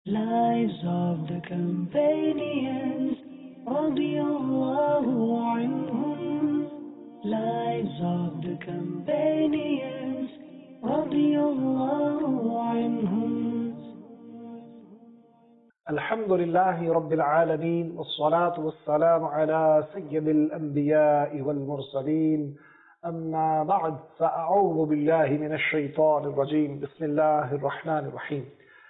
Lives of the companions, radiallahu anhum. Lives of the companions, radiallahu anhum. الحمد لله رب العالمين والصلاة والسلام على سيد الأنبياء والمرسلين أما بعد فأعوذ بالله من الشيطان الرجيم بسم الله الرحمن الرحيم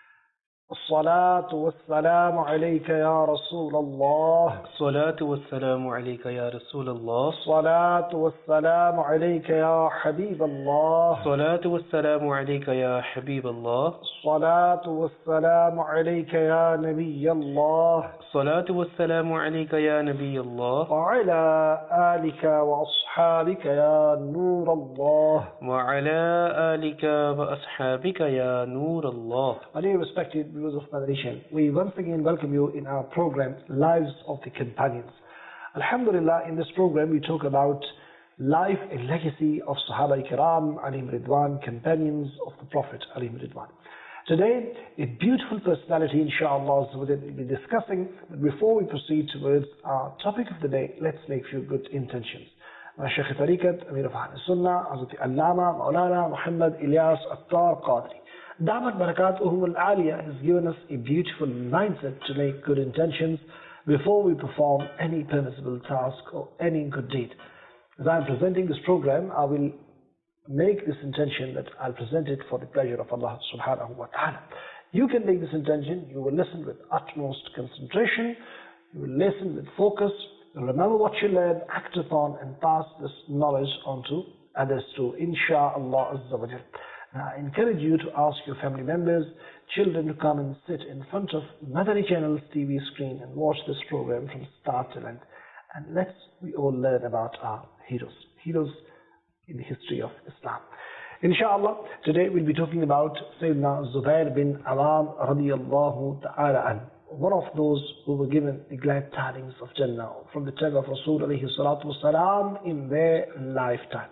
الصلاة والسلام عليك يا رسول الله الصلاة والسلام عليك يا رسول الله الصلاة والسلام عليك يا حبيب الله الصلاة والسلام عليك يا حبيب الله الصلاة والسلام عليك يا نبي الله الصلاة والسلام عليك يا نبي الله وعلى آلك وأصحابك يا نور الله وعلى آلك وأصحابك يا نور الله. My dear respected viewers of Madanation, we once again welcome you in our program Lives of the Companions. Alhamdulillah, in this program we talk about life and legacy of Sahaba Ikram alayhim Ridwan, companions of the Prophet alayhim Ridwan. Today, a beautiful personality, inshallah, we'll be discussing. But before we proceed towards our topic of the day, let's make a few good intentions. Shaykh Tariqat, Amir of Ahl Sunnah, Hazrat Allama, Maulana, Muhammad Ilyas Attar Qadri. Damat Barakatuhum al-Aliyah has given us a beautiful mindset to make good intentions before we perform any permissible task or any good deed. As I am presenting this program, I will make this intention that I'll present it for the pleasure of Allah subhanahu wa ta'ala. You can make this intention, you will listen with utmost concentration, you will listen with focus, you'll remember what you learned, act upon and pass this knowledge on to others too, insha'Allah azza wa jal. I encourage you to ask your family members, children to come and sit in front of Madani Channel's TV screen and watch this program from start to end. And let's we all learn about our heroes in the history of Islam. Inshallah, today we'll be talking about Sayyidina Zubair bin Awam radiyallahu ta'ala an, one of those who were given the glad tidings of Jannah from the tongue of Rasul alayhi salatu wasalam in their lifetime.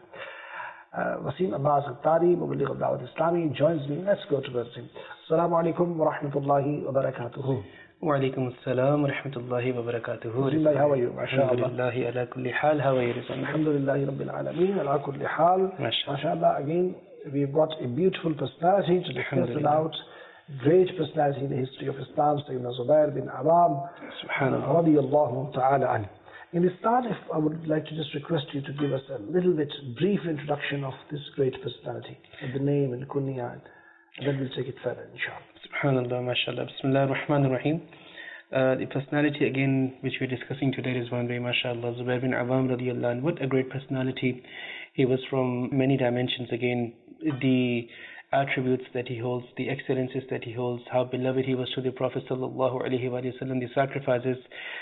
Wasim Abbas Al-Tari, Muballigh al-Dawat Islami, joins me. Let's go towards him. Assalamu alaikum wa rahmatullahi wa barakatuhu. Wa alaikum assalam wa rahmatullahi wa barakatuhu. Wasim, how are you? Alhamdulillahi ala kulli hal. How are you? Alhamdulillahi Rabbil Alameen, ala kulli hal. MashaAllah, again, we've got a beautiful personality to discuss about. Great personality in the history of Islam, Sayyidina Zubair bin Awam, radiyallahu ta'ala anhu. In the start, I would like to just request you to give us a little bit brief introduction of this great personality, the name and kunya, and then we'll take it further, inshallah. Subhanallah, mashallah. Bismillah ar-Rahman ar-Rahim. The personality again which we're discussing today is one way, mashallah, Zubair bin Awam radiyallahu anhu. What a great personality. He was from many dimensions again. The attributes that he holds, the excellences that he holds, how beloved he was to the Prophet sallallahu alaihi wasallam, the sacrifices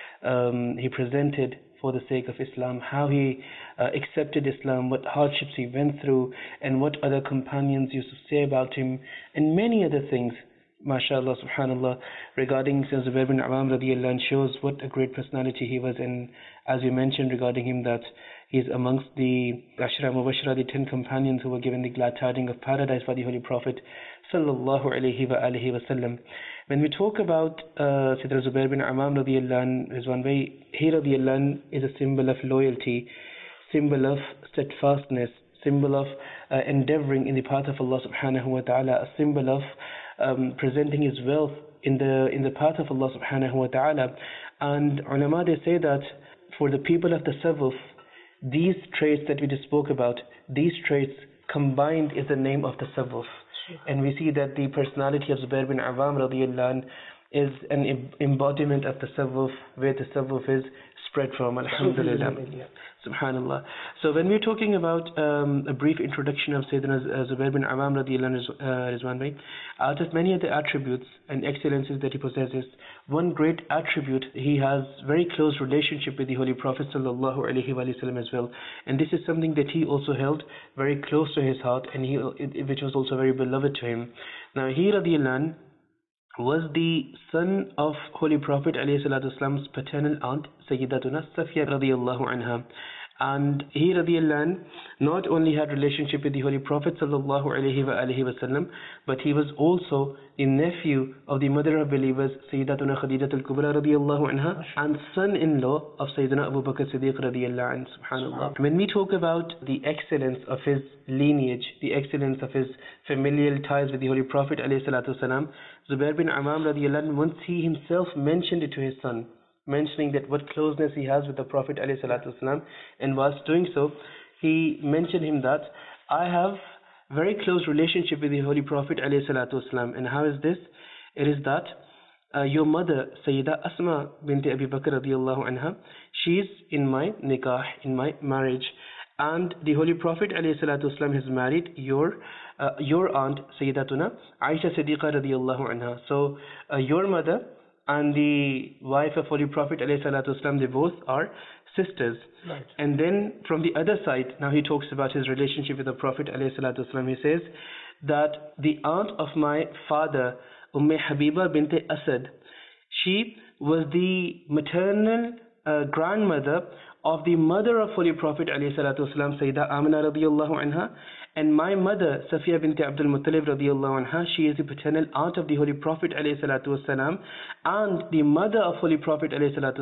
he presented for the sake of Islam, how he accepted Islam, what hardships he went through, and what other companions used to say about him, and many other things. MashaAllah, subhanallah, regarding Zubair bin Awam radiyallahu anh shows what a great personality he was. And as we mentioned regarding him, that he is amongst the Ashra Mubashra, the 10 companions who were given the glad tidings of paradise by the Holy Prophet sallallahu alayhi wa alihi wa sallam. When we talk about Sayyidina Zubair bin Awam radiyallahu anh, is one way, he radiyallahu anh is a symbol of loyalty, symbol of steadfastness, symbol of endeavoring in the path of Allah subhanahu wa ta'ala, a symbol of presenting his wealth in the path of Allah subhanahu wa ta'ala. And ulama, they say that for the people of the Tasawwuf, these traits that we just spoke about, these traits combined is the name of the Tasawwuf. And we see that the personality of Zubair bin Awam radiyallahu anh is an embodiment of the Tasawwuf, where the Tasawwuf is spread from. Alhamdulillah. Subhanallah. So when we're talking about a brief introduction of Sayyidina Zubair bin Awam radiyallahu anhu, out of many of the attributes and excellences that he possesses, one great attribute, he has very close relationship with the Holy Prophet sallallahu alaihi wasallam as well. And this is something that he also held very close to his heart, and which was also very beloved to him. Now he radiyallahu anhu was the son of Holy Prophet ﷺ's paternal aunt, Sayyidatuna Safiya radiyallahu anha. And he radiallahu anh, not only had relationship with the Holy Prophet sallallahu alaihi wasallam, but he was also the nephew of the mother of believers Sayyidatuna Khadijat al-Kubra radiallahu anha, and son-in-law of Sayyidina Abu Bakr Siddiq radiallahu anh. Subhanallah. When we talk about the excellence of his lineage, the excellence of his familial ties with the Holy Prophet alayhi salatu wasalam, Zubair bin Awam radiallahu anh, once he himself mentioned it to his son, mentioning that what closeness he has with the Prophet ﷺ, and whilst doing so, he mentioned him that I have very close relationship with the Holy Prophet ﷺ. And how is this? It is that your mother Sayyida Asma bint Abi Bakr radiallahu anha, she is in my nikah, in my marriage, and the Holy Prophet ﷺ has married your aunt Sayyidatuna Aisha Siddiqa radiallahu anha. So your mother and the wife of Holy Prophet ﷺ, they both are sisters. Right. And then from the other side, now he talks about his relationship with the Prophet ﷺ. He says that the aunt of my father, Habiba bint Asad, she was the maternal grandmother of the mother of Holy Prophet ﷺ, Sayyidah Amina radiallahu anha, and my mother Safiya bint Abdul Muttalib radiallahu anha, she is the paternal aunt of the Holy Prophet ﷺ, and the mother of Holy Prophet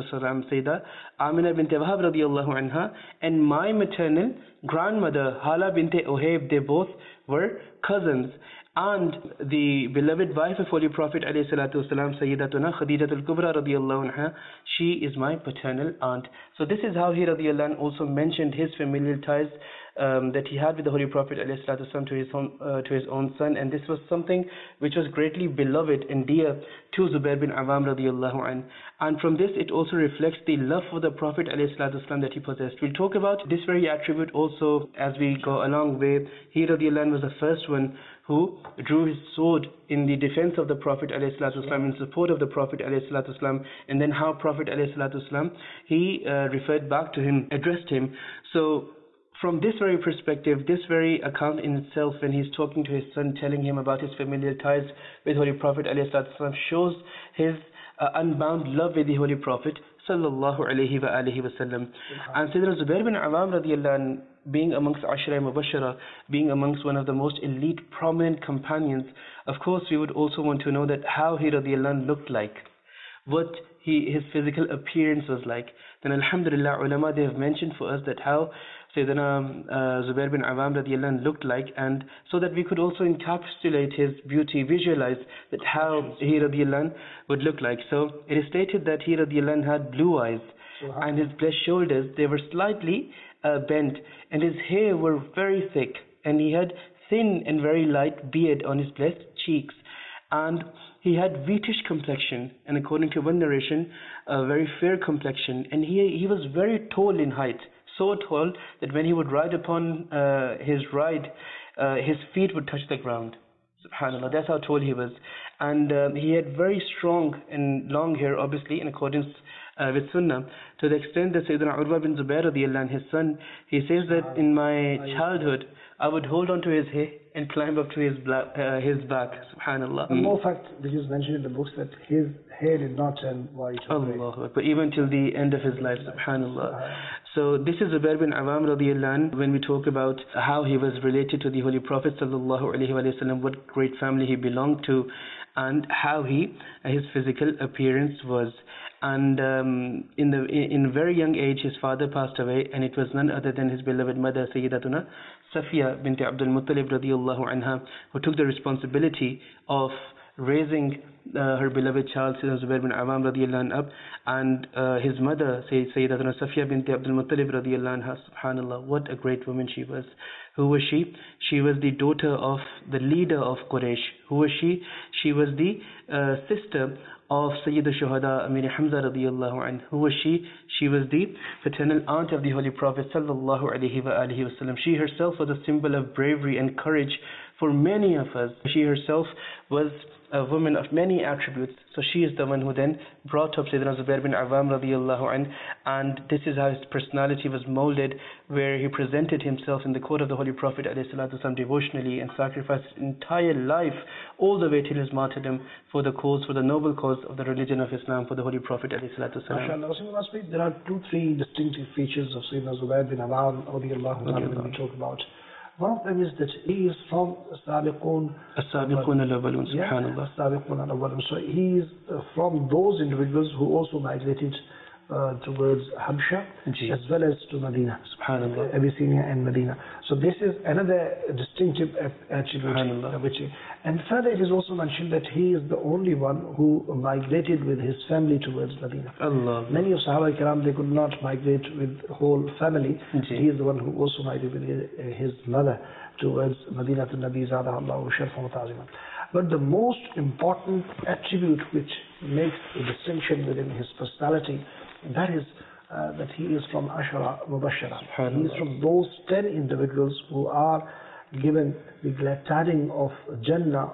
ﷺ, Sayyidah Amina bint Wahab radiallahu anha, and my maternal grandmother Hala bint Uhayb, they both were cousins. And the beloved wife of Holy Prophet ﷺ, Sayyidatuna Khadijat al-Kubra radiallahu anha, she is my paternal aunt. So this is how he radiallahu anhu also mentioned his familial ties that he had with the Holy Prophet ﷺ to his own son, and this was something which was greatly beloved and dear to Zubair bin Awam radiallahu anhu. And from this it also reflects the love for the Prophet ﷺ that he possessed. We'll talk about this very attribute also as we go along, where he radiallahu anhu was the first one who drew his sword in the defense of the Prophet ﷺ, in support of the Prophet ﷺ, and then how Prophet ﷺ, he referred back to him, addressed him. So from this very perspective, this very account in itself, when he's talking to his son, telling him about his familial ties with Holy Prophet ﷺ, shows his unbound love with the Holy Prophet sallallahu alaihi wasallam. And Sayyidina Zubair bin Awam radiallahu anh, being amongst Ashra Mubashara, being amongst one of the most elite, prominent companions, of course we would also want to know that how he radiallahu anh looked like, what his physical appearance was like. Then alhamdulillah, ulama, they have mentioned for us that how Sayyidina Zubair bin Awam radiallahu anh looked like, and so that we could also encapsulate his beauty, visualize that how he radiallahu anh would look like. So it is stated that he radiallahu anh had blue eyes, and his blessed shoulders, they were slightly bent, and his hair were very thick, and he had thin and very light beard on his blessed cheeks, and he had wheatish complexion, and according to one narration, a very fair complexion, and he was very tall in height, so tall that when he would ride upon his ride, his feet would touch the ground. Subhanallah, that's how tall he was. And he had very strong and long hair, obviously in accordance with Sunnah, to the extent that Sayyidina Urwa bin Zubair radiallahu anh, his son, he says that in my childhood I would hold on to his hair and climb up to his back. Subhanallah. And more fact, this is mentioned in the books that his hair did not turn white. Allah, but even till the end of his life, subhanallah. So this is Zubair bin Awam radiallahu anh, when we talk about how he was related to the Holy Prophet sallallahu alaihi wasallam, what great family he belonged to, and how his physical appearance was. And in a very young age his father passed away, and it was none other than his beloved mother Sayyidatuna Safiya bint Abdul Muttalib radiallahu anha, who took the responsibility of raising her beloved child Zubair bin Awam radiallahu anha up, and his mother Sayyidatuna Safiya bint Abdul Muttalib radiallahu anha, subhanallah, what a great woman she was. Who was she? She was the daughter of the leader of Quraysh. Who was she? She was the sister of Sayyid al-Shuhada Amir Hamza radiallahu anhu. Who was she? She was the paternal aunt of the Holy Prophet sallallahu alaihi wasallam. She herself was a symbol of bravery and courage for many of us. She herself was a woman of many attributes. So she is the one who then brought up Sayyidina Zubair bin Awam radiallahu anh, and this is how his personality was molded, where he presented himself in the court of the Holy Prophet ﷺ devotionally and sacrificed his entire life all the way till his martyrdom for the cause, for the noble cause of the religion of Islam, for the Holy Prophet ﷺ. MashaAllah. There are 2-3 distinctive features of Sayyidina Zubair bin Awam radiallahu anh when we talk about. One of them is that he is from Sabiqun al-Awwalun, subhanallah. Sabiqun al-Awwalun. So he is from those individuals who also migrated towards Habsha as well as to Medina, subhanallah, Abyssinia and Medina. So this is another distinctive attribute. And further it is also mentioned that he is the only one who migrated with his family towards Medina. Allah. Many of Sahaba Kiram, they could not migrate with the whole family. He is the one who also migrated with his mother towards Medina to Nabi Zada Allahu Sharfan wa Ta'ziman. But the most important attribute which makes a distinction within his personality, that is that he is from Ashara Mubashara. He is from those 10 individuals who are given the glad tidings of Jannah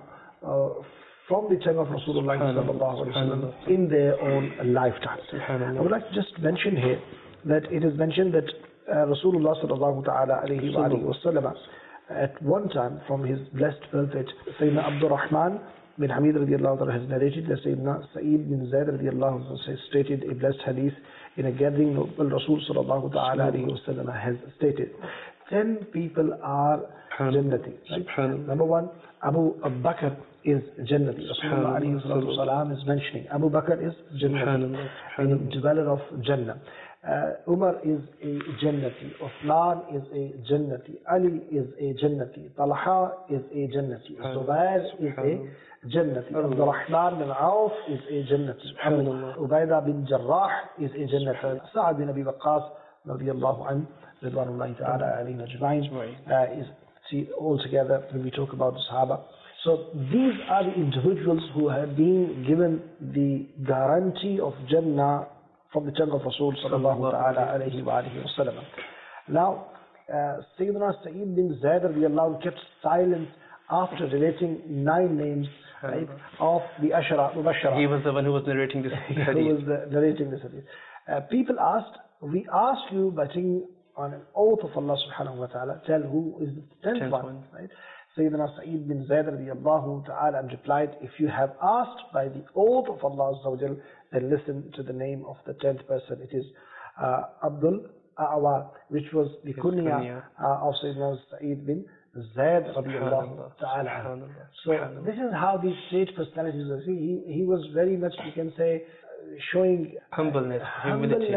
from the tongue of Rasulullah sallallahu alaihi wasallam in their own lifetime. I would like to just mention here that it is mentioned that Rasulullah sallallahu alaihi wasallam at one time from his blessed prophet Sayyidina Abdul Rahman bin Hamid radiallahu anhu has narrated that Sayyidina Sa'id bin Zayd radiallahu anhu has stated a blessed hadith in a gathering of Rasul sallallahu alaihi wasallam has stated 10 people are Jannati. Right? Number 1, Abu Bakr is Jannati. Rasulullah alayhi salatu wasalam is mentioning Abu Bakr is Jannati, a dweller of Jannah. Umar is a Jannati, Uthman is a Jannati, Ali is a Jannati, Talha is a Jannati, Zubair is a Jannati, Abdul Rahman bin Auf is a Jannati, Ubaidah bin Jarrah is a Jannati, Sa'ad bin Abi Waqqas radiyallahu anhu, Ridwanullahi ta'ala alayhi ajma'in, is all together when we talk about the Sahaba. So these are the individuals who have been given the guarantee of Jannah from the tongue of Rasul sallallahu ta'ala alayhi wa alihi wa sallam. Now, Sayyidina Sa'id bin Zayd radiallahu kept silence after relating 9 names of the Ashara Mubashara. He was the one who was narrating this hadith. Who was narrating this hadith. People asked, we asked you by taking on an oath of Allah subhanahu wa ta'ala, tell who is the 10th one. Right? Sayyidina Sa'id bin Zayd radiallahu ta'ala replied, if you have asked by the oath of Allah azza wa jal, then listen to the name of the 10th person. It is Abdul A'wa, which was the kunya of Sayyidina Sa'id bin Zayd radiallahu ta'ala. So this is how these great personalities are. See, he was very much, you can say, showing humbleness, humility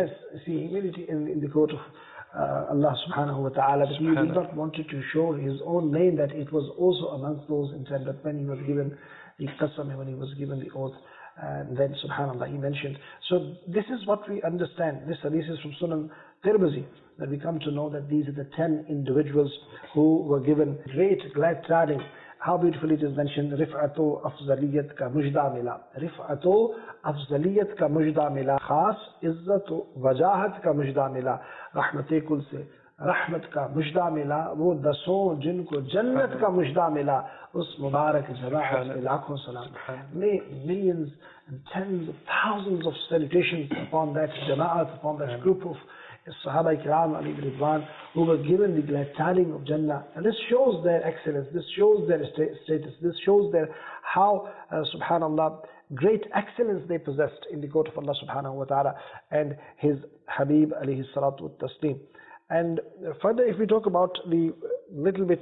in the court of Allah subhanahu wa ta'ala, but he did not want to show his own name, that it was also amongst those in time that when he was given the qasam, when he was given the oath, and then subhanallah he mentioned. So this is what we understand. This hadith is from Sunan Tirmizi, that we come to know that these are the 10 individuals who were given great glad tidings. How beautifully it is mentioned, Rif'atu afzaliyat ka mujda mila. Rif'atu afzaliyat ka mujda mila. Khas izzatu wajahat ka mujda mila. Rahmate kul se rahmat ka mujda mila. Wo dason jinko jannat ka mujda mila. Us mubarak jama'at se lakhon salam. May millions and tens of thousands of salutations upon that jama'at, upon that group of Sahaba Kiram alayhi Ridwan, who were given the glad tidings of Jannah. And this shows their excellence, this shows their status, this shows their how, subhanallah, great excellence they possessed in the court of Allah subhanahu wa ta'ala and His Habib alayhi salatu wa taslim. And further, if we talk about the little bit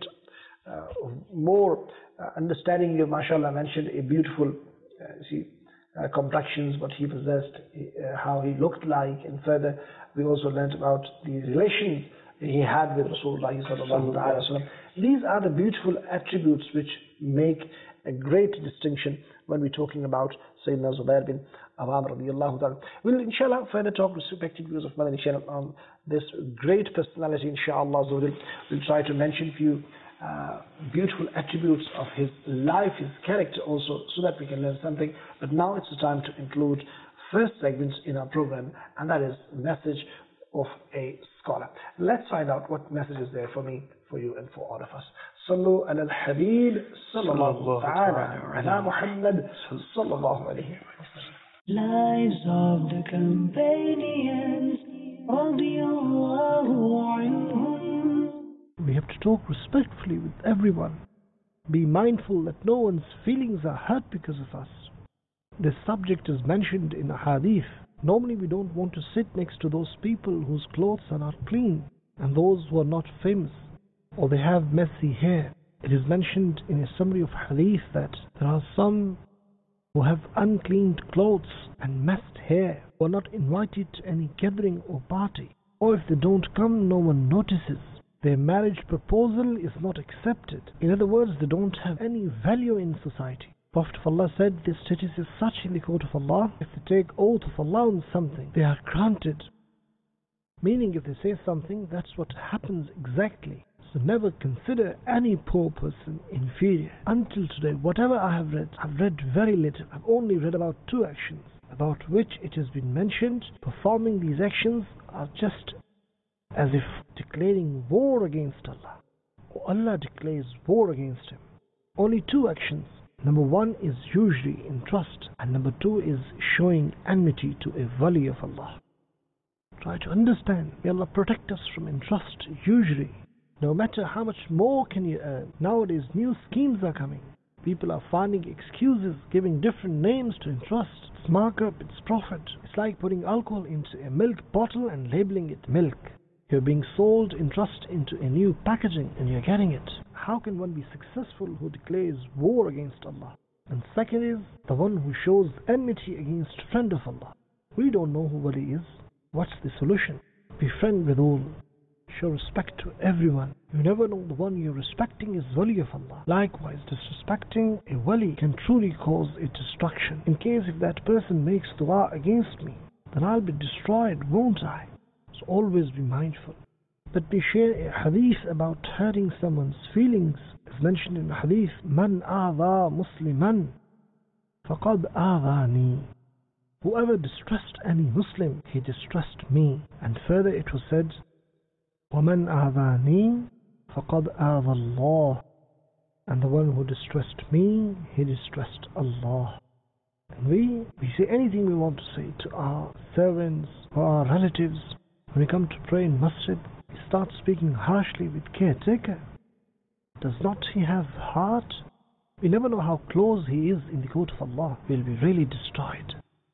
more understanding, you mashallah mentioned a beautiful, complexions, what he possessed, how he looked like, and further we also learned about the relations he had with Rasulullah sallallahu alaihi wasallam. These are the beautiful attributes which make a great distinction when we're talking about Sayyidina Zubair bin Awam radiallahu ta'ala. We'll inshallah further talk with respected viewers of Madani channel on this great personality, inshallah. We'll try to mention a few beautiful attributes of his life, his character also, so that we can learn something. But now it's the time to include first segments in our program, and that is message of a scholar. Let's find out what message is there for me, for you, and for all of us. صلوا على الحبيب صلى الله تعالى على على محمد صلى الله عليه وسلم. Lives of the companions, radiallahu anhum. We have to talk respectfully with everyone. Be mindful that no one's feelings are hurt because of us. This subject is mentioned in a hadith. Normally we don't want to sit next to those people whose clothes are not clean and those who are not famous or they have messy hair. It is mentioned in a summary of hadith that there are some who have uncleaned clothes and messed hair who are not invited to any gathering or party, or if they don't come, no one notices. Their marriage proposal is not accepted. In other words, they don't have any value in society. Prophet of Allah said this status is such in the court of Allah. If they take oath of Allah on something, they are granted. Meaning if they say something, that's what happens exactly. So never consider any poor person inferior. Until today, whatever I have read, I've read very little. I've only read about 2 actions about which it has been mentioned. Performing these actions are just as if declaring war against Allah, or Allah declares war against him. Only 2 actions. Number 1 is usury in trust, and number 2 is showing enmity to a wali of Allah. Try to understand. May Allah protect us from entrust, usury. No matter how much more can you earn, nowadays new schemes are coming. People are finding excuses, giving different names to entrust. It's markup, it's profit. It's like putting alcohol into a milk bottle and labeling it milk. You're being sold interest into a new packaging and you're getting it. How can one be successful who declares war against Allah? And second is the one who shows enmity against friend of Allah. We don't know who wali is. What's the solution? Be friend with all. Show respect to everyone. You never know the one you're respecting is wali of Allah. Likewise, disrespecting a wali can truly cause a destruction. In case if that person makes dua against me, then I'll be destroyed, won't I? So always be mindful. Let me share a hadith about hurting someone's feelings. As mentioned in the hadith, Man aadha musliman faqad aadhani. Whoever distressed any Muslim, he distressed me. And further it was said, وَمَنْ أَعْذَانِي فَقَدْ أَعْذَى اللَّهِ. And the one who distressed me, he distressed Allah. And we say anything we want to say to our servants or our relatives. When we come to pray in masjid, we start speaking harshly with caretaker. Does not he have heart? We never know how close he is in the court of Allah. We'll be really destroyed.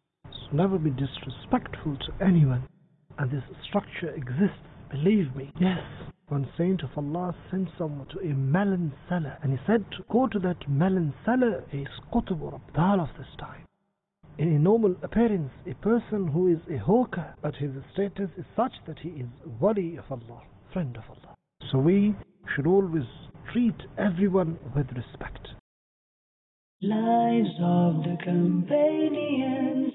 So never be disrespectful to anyone. And this structure exists. Believe me, yes, one saint of Allah sent someone to a melon seller and he said to go to that melon seller, a Qutb or Abdal of this time. In a normal appearance, a person who is a hawker, but his status is such that he is wali of Allah, friend of Allah. So we should always treat everyone with respect. Lives of the companions,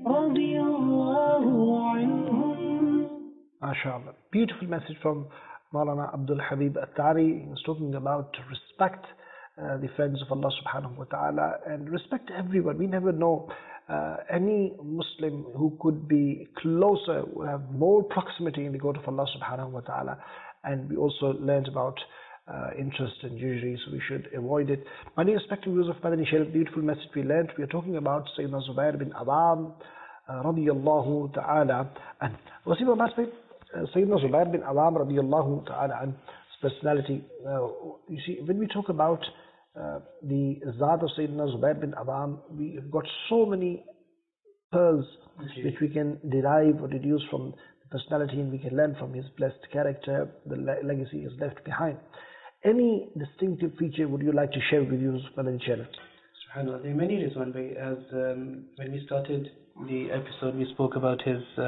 radiallahu anhum. MashaAllah. Beautiful message from Maulana Abdul Habib Attari. He was talking about respect the friends of Allah subhanahu wa ta'ala and respect everyone. We never know any Muslim who could be closer, will have more proximity in the court of Allah subhanahu wa ta'ala. And we also learned about interest and usury, so we should avoid it. My dear respected viewers of Madani Sharif, beautiful message we learned. We are talking about Sayyidina Zubair bin Awam radiyallahu ta'ala. And was he about Sayyidina Zubair bin Awam radiyallahu ta'ala and his personality? You see, when we talk about the Zat of Sayyidina Zubair bin Awam, we have got so many pearls which we can derive or deduce from the personality, and we can learn from his blessed character, the legacy he has left behind. Any distinctive feature would you like to share with you, Madani Sharif? SubhanAllah, there are many reasons, one way. As when we started the episode, we spoke about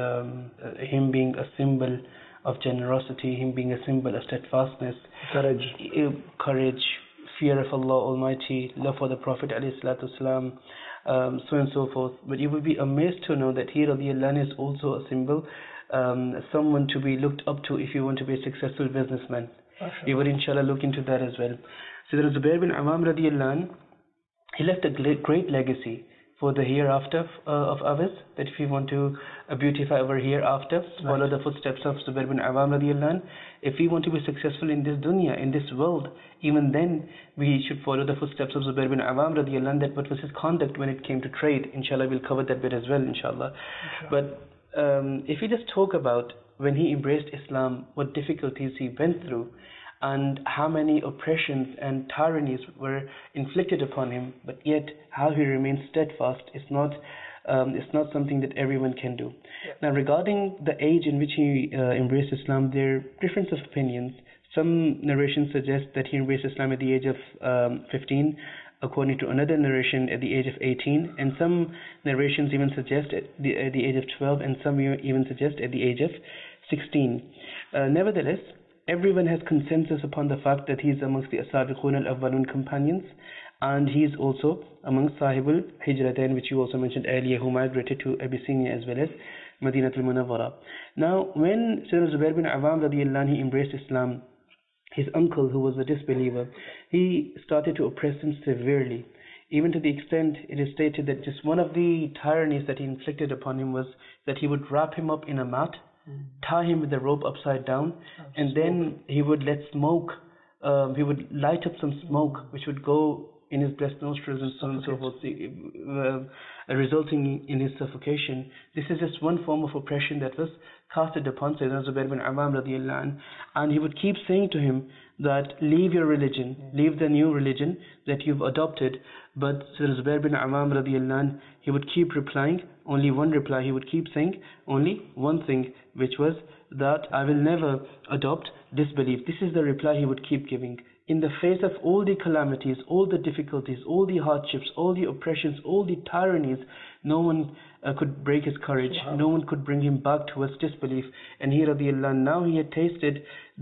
him being a symbol of generosity, him being a symbol of steadfastness, courage, fear of Allah Almighty, love for the Prophet ﷺ, so and so forth. But you will be amazed to know that he radiallahu anhu is also a symbol, someone to be looked up to if you want to be a successful businessman. We will inshallah look into that as well. So there is Zubair bin Awam radiallahu anhu. He left a great legacy. for the hereafter of ours, that if we want to beautify our hereafter, follow the footsteps of Zubair bin Awam radiallahu anh. If we want to be successful in this dunya, in this world, even then we should follow the footsteps of Zubair bin Awam radiallahu anh, that what was his conduct when it came to trade. Inshallah, we'll cover that bit as well, inshallah. But if we just talk about when he embraced Islam, what difficulties he went through, and how many oppressions and tyrannies were inflicted upon him, but yet how he remained steadfast is not something that everyone can do. Now, regarding the age in which he embraced Islam, there are difference of opinions. Some narrations suggest that he embraced Islam at the age of 15, according to another narration at the age of 18, and some narrations even suggest at the age of 12, and some even suggest at the age of 16. Nevertheless, everyone has consensus upon the fact that he is amongst the As-Sabiqun al-Awwalun companions, and he is also amongst Sahibul Hijratain, which you also mentioned earlier, who migrated to Abyssinia as well as Madinatul Munawwara. Now, when Sayyidina Zubair bin Awam radiallahu anh, he embraced Islam, his uncle, who was a disbeliever, he started to oppress him severely, even to the extent it is stated that just one of the tyrannies that he inflicted upon him was that he would wrap him up in a mat, tie him with a rope upside down, and then he would let smoke, he would light up some smoke which would go in his breast nostrils and so on and so forth, resulting in his suffocation. This is just one form of oppression that was casted upon Sayyidina Zubair bin Awam radiallahu anh, and he would keep saying to him that leave your religion, leave the new religion that you've adopted. But Sayyidina Zubair bin Awam radiallahu anh, he would keep replying only one reply. He would keep saying only one thing, which was that I will never adopt disbelief. This is the reply he would keep giving. In the face of all the calamities, all the difficulties, all the hardships, all the oppressions, all the tyrannies, no one could break his courage. No one could bring him back towards disbelief. And he radiallahu anh, now he had tasted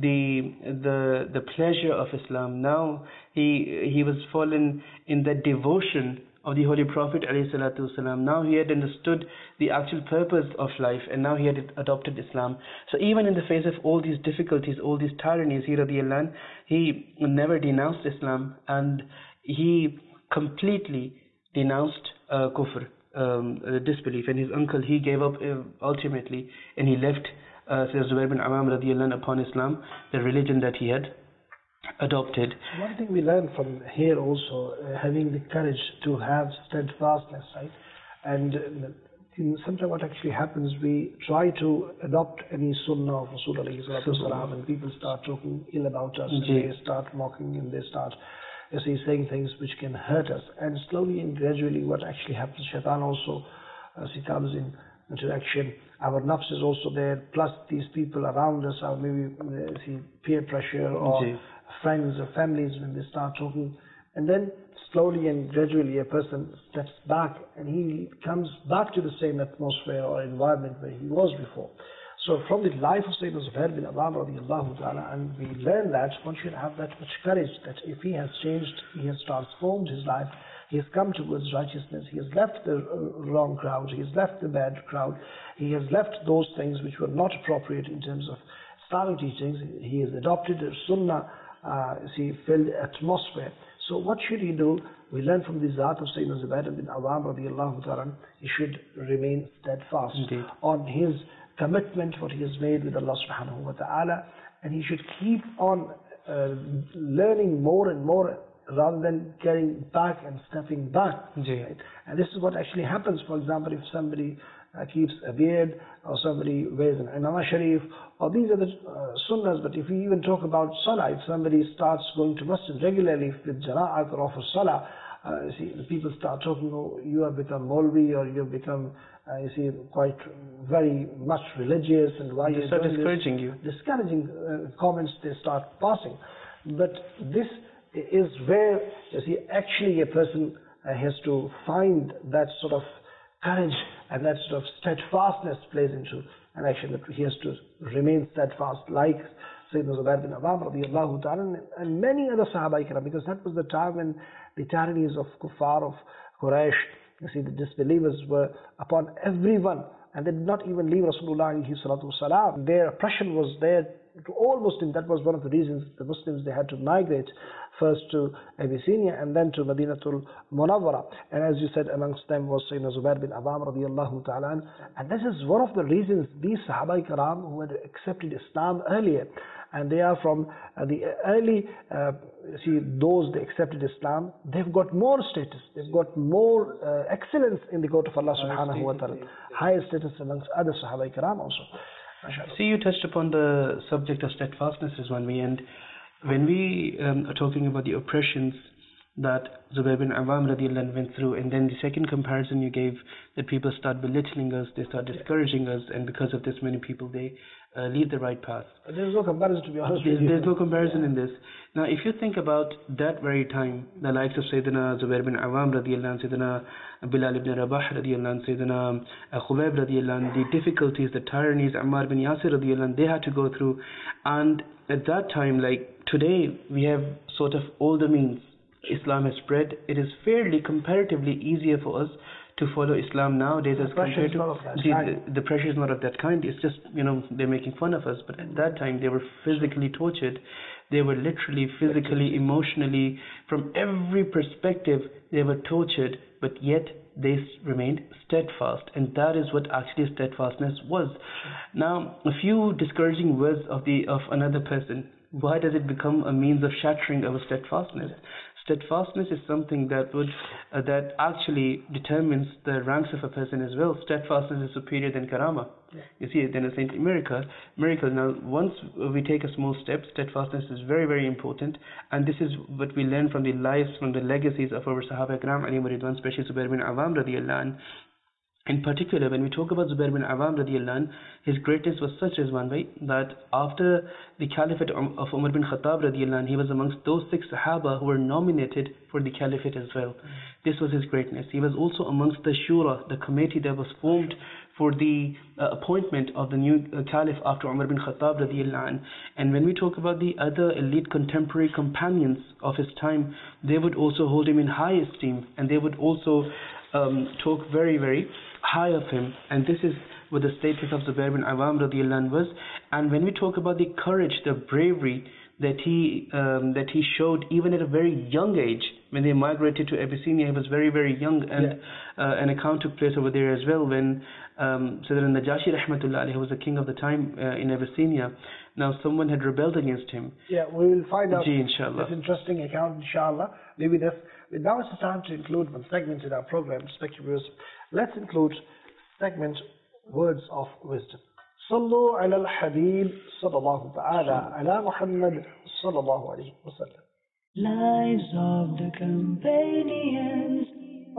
the pleasure of Islam. Now he was fallen in that devotion of the Holy Prophet ﷺ. Now he had understood the actual purpose of life, and now he had adopted Islam. So even in the face of all these difficulties, all these tyrannies, he radiallahu anh, he never denounced Islam, and he completely denounced kufr, disbelief. And his uncle, he gave up ultimately, and he left Sayyidina Zubair bin Awam radiallahu anh upon Islam, the religion that he had adopted. One thing we learn from here also, having the courage to have steadfastness, right? And sometimes what actually happens, we try to adopt any sunnah of Rasul alayhi salatu wasalam, and people start talking ill about us, and they start mocking, and they start saying things which can hurt us. And slowly and gradually what actually happens, shaitan also he comes into action. Our nafs is also there, plus these people around us are maybe peer pressure or friends or families when they start talking, and then slowly and gradually a person steps back and he comes back to the same atmosphere or environment where he was before. So from the life of Sayyidina Zubair bin Awam radiallahu ta'ala, and we learn that one should have that much courage, that if he has changed, he has transformed his life, he has come towards righteousness, he has left the wrong crowd, he has left the bad crowd, he has left those things which were not appropriate in terms of Islamic teachings, he has adopted a sunnah filled atmosphere. So what should he do? We learn from the Zat of Sayyidina Zubair bin Awam radiallahu ta'ala, he should remain steadfast on his commitment, what he has made with Allah subhanahu wa ta'ala, and he should keep on learning more and more rather than getting back and stepping back. Right? And this is what actually happens. For example, if somebody keeps a beard, or somebody wears an imam sharif, or these are the sunnahs. But if we even talk about salah, if somebody starts going to masjid regularly with jama'at or offers salah, the people start talking, oh, you have become Maulvi, or you have become quite very much religious, and why they start discouraging you. Discouraging comments they start passing. But this is where actually a person has to find that sort of courage and that sort of steadfastness plays into an action, that he has to remain steadfast, like Sayyidina Zubair bin Awam radiallahu ta'ala and many other Sahaba ikram, because that was the time when the tyrannies of kuffar, of Quraysh, the disbelievers were upon everyone, and they did not even leave Rasulullah alayhi salatu wasalam. Their oppression was there to all Muslims. That was one of the reasons the Muslims, they had to migrate first to Abyssinia and then to Madinatul Munawwara. And as you said, amongst them was Sayyidina Zubair bin Awam radiallahu ta'ala anhu. And this is one of the reasons these Sahaba Karam who had accepted Islam earlier, and they are from the early, those they accepted Islam, they've got more status, they've got more excellence in the court of Allah subhanahu wa ta'ala, higher status amongst other Sahaba Karam also. See, you touched upon the subject of steadfastness as one way, and when we are talking about the oppressions that Zubair bin Awam radiallahu anh went through, and then the second comparison you gave, that people start belittling us, they start discouraging us, and because of this many people they leave the right path. There's no comparison, to be honest with you. There's no comparison in this. Now if you think about that very time, the likes of Sayyidina Zubair bin Awam radiallahu anh, Sayyidina Bilal ibn Rabah radiallahu anh, Sayyidina Khubayb radiallahu anh, the difficulties, the tyrannies Ammar bin Yasir radiallahu anh, they had to go through. And at that time, like today, we have sort of all the means. Islam has spread. It is fairly comparatively easier for us to follow Islam nowadays as compared to the pressure is not of that kind. It's just, they're making fun of us. But at that time they were physically tortured. They were literally, physically, emotionally, from every perspective they were tortured, but yet they remained steadfast, and that is what actually steadfastness was. Now, a few discouraging words of another person. Why does it become a means of shattering our steadfastness? Steadfastness is something that actually determines the ranks of a person as well. Steadfastness is superior than karama. You see, then a saint miracle. Now, once we take a small step, steadfastness is very, very important, and this is what we learn from the lives, from the legacies of our Sahaba Ikram, Ali Ridwan, especially Zubair bin Awam radiallahu anh. In particular, when we talk about Zubair bin Awam radiallahu anh, his greatness was such as one way that after the caliphate of Umar bin Khattab radiallahu anh, he was amongst those 6 Sahaba who were nominated for the caliphate as well. This was his greatness. He was also amongst the Shura, the committee that was formed for the appointment of the new caliph after Umar bin Khattab radiallahu anh. And when we talk about the other elite contemporary companions of his time, they would also hold him in high esteem, and they would also talk very, very high of him. And this is what the status of Zubair bin Awam radiallahu anh was. And when we talk about the courage, the bravery that he showed even at a very young age, when they migrated to Abyssinia, he was very, very young, and an account took place over there as well when Sayyidina Najashi rahmatullah alayhi, who was the king of the time in Abyssinia, now someone had rebelled against him. Yeah, we will find out inshallah. this interesting account, inshallah. Maybe this. Now it's the time to include one segment in our program, respected viewers. Let's include segment Words of Wisdom. Sallu ala al-Habib sallallahu ta'ala ala Muhammad sallallahu alayhi wa sallam. Lives of the companions,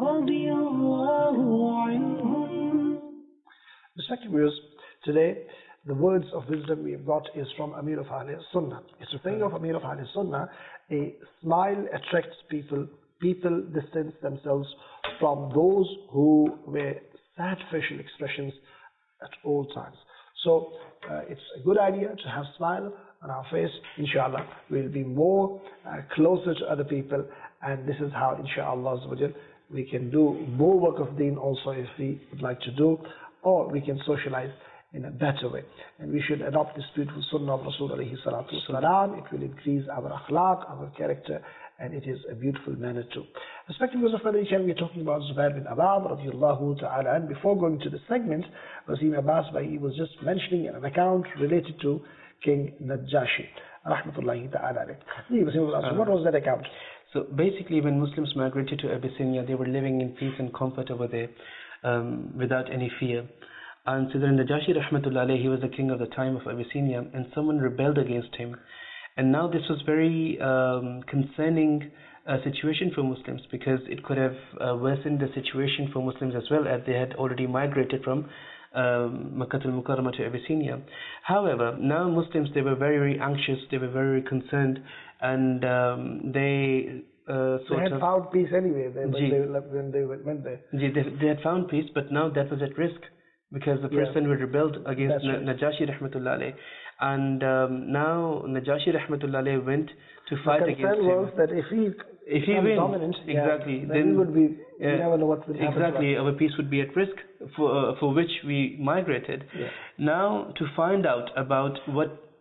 radiyallahu anhum. Respected viewers, today the words of wisdom we have got is from Amir of Ahl Sunnah. It's a thing of Amir of Ahl Sunnah. A smile attracts people. People distance themselves from those who wear sad facial expressions at all times. So it's a good idea to have smile on our face. Inshallah, we'll be more closer to other people, and this is how, inshallah, we can do more work of deen also if we would like to do, or we can socialize in a better way. And we should adopt this beautiful sunnah of Rasul alayhi salatu wasalam. It will increase our akhlaq, our character, and it is a beautiful manner too. Respected viewers of Federation, we are talking about Zubair bin Awam radiallahu ta'ala. And before going to the segment, Wasim Abbas Bhai was just mentioning an account related to King Najashi rahmatullahi ta'ala. What was that account? So basically, when Muslims migrated to Abyssinia, they were living in peace and comfort over there without any fear. And Sayyidina Najashi rahmatullah alayhi, he was the king of the time of Abyssinia, and someone rebelled against him. And now this was very concerning situation for Muslims, because it could have worsened the situation for Muslims as well, as they had already migrated from Makkah al-Mukarramah to Abyssinia. However, now Muslims, they were very, very anxious, they were very, very concerned, and they had found peace anyway when they went there. They had found peace, but now that was at risk, because the person who rebelled against Najashi rahmatullah alayhi. And now Najashi rahmatullah alayhi went to fight against him. The concern was that if he wins, dominant, exactly, then we would be, we never know what would happen. Exactly, our peace would be at risk, for which we migrated. Now, to find out about what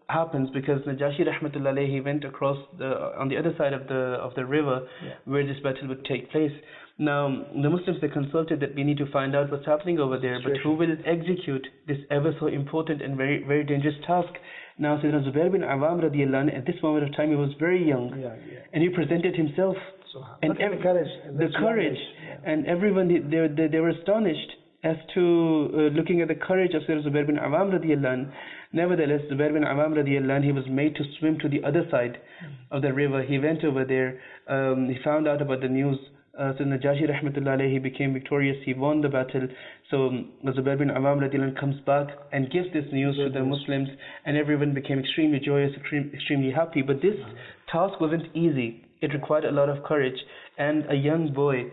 happens because Najashi rahmatullah alayhi, he went across on the other side of the river where this battle would take place. Now the Muslims, they consulted that we need to find out what's happening over there, but who will execute this ever so important and very, very dangerous task? Now Sayyidina Zubair bin Awam radiallahu anh, at this moment of time, he was very young, and he presented himself, and the courage, and everyone, they were astonished as to looking at the courage of Sayyidina Zubair bin Awam radiallahu anh. Nevertheless, Zubair bin Awam radiallahu anh, he was made to swim to the other side of the river. He went over there, he found out about the news. So Najashi rahmatullah alayhi, he became victorious, he won the battle. So Zubair bin Awam radiallahu anh comes back and gives this news to the Muslims, and everyone became extremely joyous, extremely happy. But this task wasn't easy. It required a lot of courage, and a young boy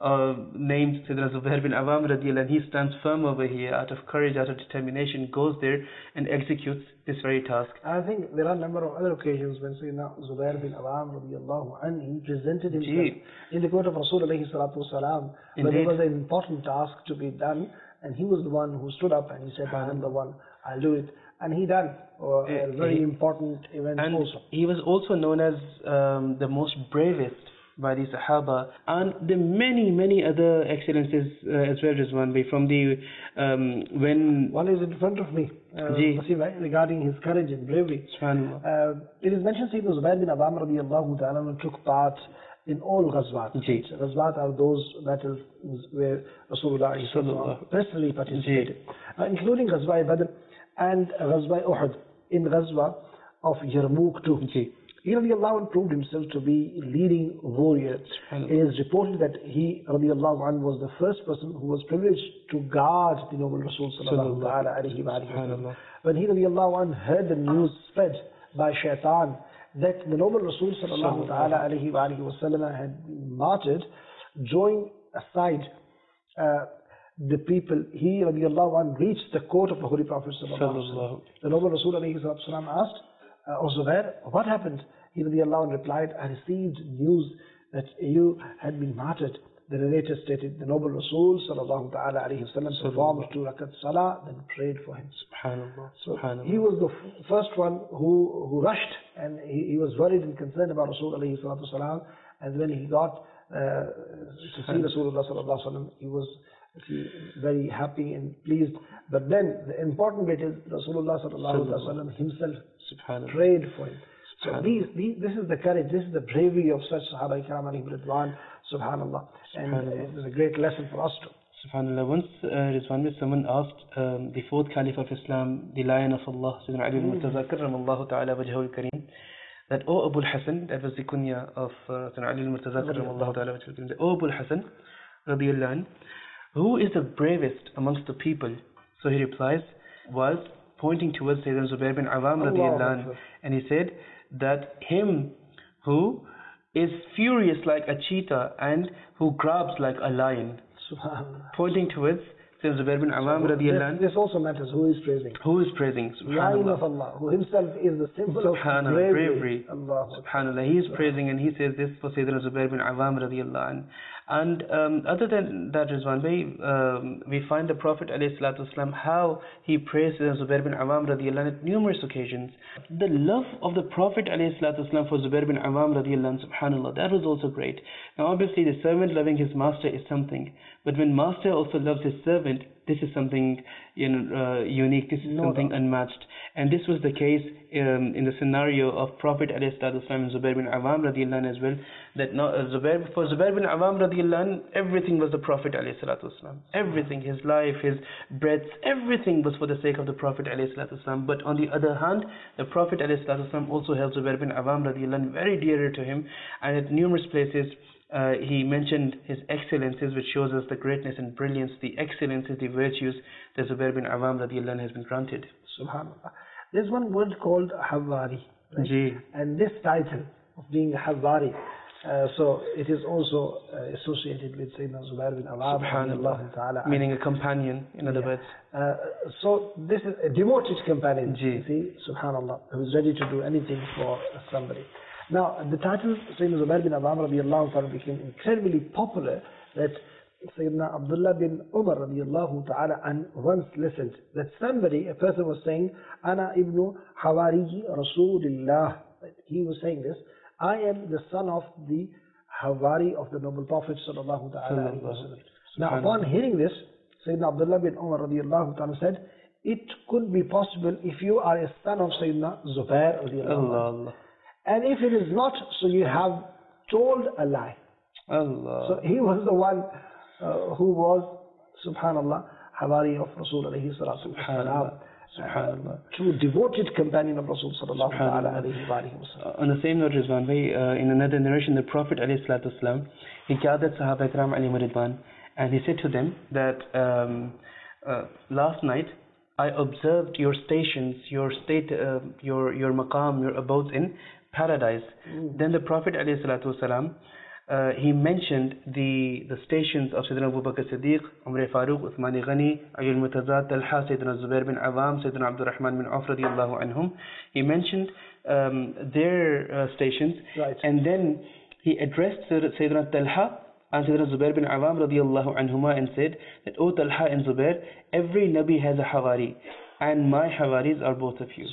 named Sayyidina Zubair bin Awam radiallahu anh, he stands firm over here out of courage, out of determination, goes there and executes this very task. I think there are a number of other occasions when Sayyidina Zubair bin Awam radiallahu anh, he presented himself in the court of Rasul alayhi salatu wasalam, when there was an important task to be done, and he was the one who stood up and he said, I am the one, I'll do it. And he done a very important event and also. He was also known as the most bravest by the Sahaba, and the many other excellences as well, Rizwan Bhai, from the when one is in front of me, regarding his courage and bravery. It is mentioned Sayyidina Zubair bin Awam radiallahu ta'ala took part in all Ghazwat. Ghazwat are those battles where Rasulullah personally participated, including Ghazwa Badr and Ghazwa Uhud, in Ghazwa of Yarmouk too. He radiallahu anh proved himself to be a leading warrior. It is reported that he radiallahu anh was the first person who was privileged to guard the noble Rasul sallallahu alayhi wa sallam. When he radiallahu anh heard the news spread by shaitan that the noble Rasul sallallahu alayhi wa sallam had been martyred, drawing aside the people, he radiallahu anh reached the court of the Holy Prophet sallallahu alayhi wa sallam. The noble Rasul alayhi sallam asked, O Zubair, what happened? He radiallahu anh replied, I received news that you had been martyred. The narrator stated, the noble Rasul sallallahu ta'ala alayhi wa sallam performed 2 rakat salah, then prayed for him. So he was the first one who rushed, and he was worried and concerned about Rasul alayhi salatu salam, and when he got to see Rasulullah sallallahu alayhi wa sallam, he was very happy and pleased. But then the important bit is Rasulullah sallallahu alaihi wasallam himself prayed for him. So this is the courage, this is the bravery of such Sahaba Ikram alayhim ridwan, subhanallah. And it is a great lesson for us too. Subhanallah. Once Rizwan, someone asked the 4th Caliph of Islam, the Lion of Allah, Sayyidina Ali al-Murtaza karramallahu ta'ala wajhahu al-kareem, that O Abu al-Hasan, that was the kunya of Sayyidina Ali al-Murtaza karramallahu ta'ala wajhahu al-kareem, O Abu al-Hasan radiyallahu anh, who is the bravest amongst the people? So he replies, whilst pointing towards Sayyidina Zubair bin Awam radiallahu anh, and he said that him who is furious like a cheetah and who grabs like a lion, pointing towards Sayyidina Zubair bin Awam radiallahu anh. This also matters, who is praising? Who is praising? Lion of Allah, who himself is the symbol of bravery. Subhanallah, he is praising, and he says this for Sayyidina Zubair bin Awam radiallahu anh. And other than that, Rizwan Bhai, we find the Prophet ﷺ, how he praised Zubair bin Awam radiallahu anh at numerous occasions. The love of the Prophet ﷺ for Zubair bin Awam radiallahu anh, subhanallah, that was also great. Now obviously the servant loving his master is something, but when master also loves his servant, this is something unique, this is something unmatched. And this was the case in the scenario of Prophet ﷺ and Zubair bin Awam radiallahu anh as well, that for Zubair bin Awam radiallahu anh, everything was the Prophet ﷺ. Everything, his life, his breath, everything was for the sake of the Prophet ﷺ. But on the other hand, the Prophet ﷺ also held Zubair bin Awam radiallahu anh very dear to him, and at numerous places he mentioned his excellences, which shows us the greatness and brilliance, the excellences, the virtues that Zubair bin Awam radiallahu anh has been granted. Subhanallah. There's one word called Hawari, right? And this title of being Hawari, so it is also associated with Sayyidina Zubair bin Awam, subhanallah, meaning a companion, in other words. So this is a devoted companion, you see, subhanallah, who is ready to do anything for somebody. Now, the title Sayyidina Zubair bin Awam radiallahu ta'ala became incredibly popular, that Sayyidina Abdullah bin Umar radiallahu ta'ala and once listened that somebody, a person was saying, Ana ibn Hawari Rasulillah. He was saying this, I am the son of the Hawari of the noble Prophet sallallahu ta'ala alayhi wa sallam. Now upon hearing this, Sayyidina Abdullah bin Umar radiallahu ta'ala said, it could be possible if you are a son of Sayyidina Zubair radiallahu Allah. and if it is not, so you have told a lie. Allah. So he was the one who was, subhanallah, Hawari of Rasul alayhi salatu wasalam, true devoted companion of Rasul sallallahu alayhi wa sallam. On the same note, Rizwan bhai, in another narration, the Prophet alayhi salatu wasalam, he gathered Sahaba Ikram alayhi Ridwan, and he said to them that last night I observed your stations, your state, your maqam, your abodes in paradise. Then the Prophet alayhi salatu wasalam, he mentioned the stations of Sayyidina Abu Bakr Siddiq, Umar Farooq, Uthman Ghani, Ayyul Mutazat, Talha, Sayyidina Zubair bin Awam, Sayyidina Abdul Rahman bin Auf radiyallahu anhum. He mentioned their stations, Right. and then he addressed Sayyidina Talha and Sayyidina Zubair bin Awam radiyallahu anhuma and said that, O Talha and Zubair, every Nabi has a Hawari, and my Hawaris are both of you.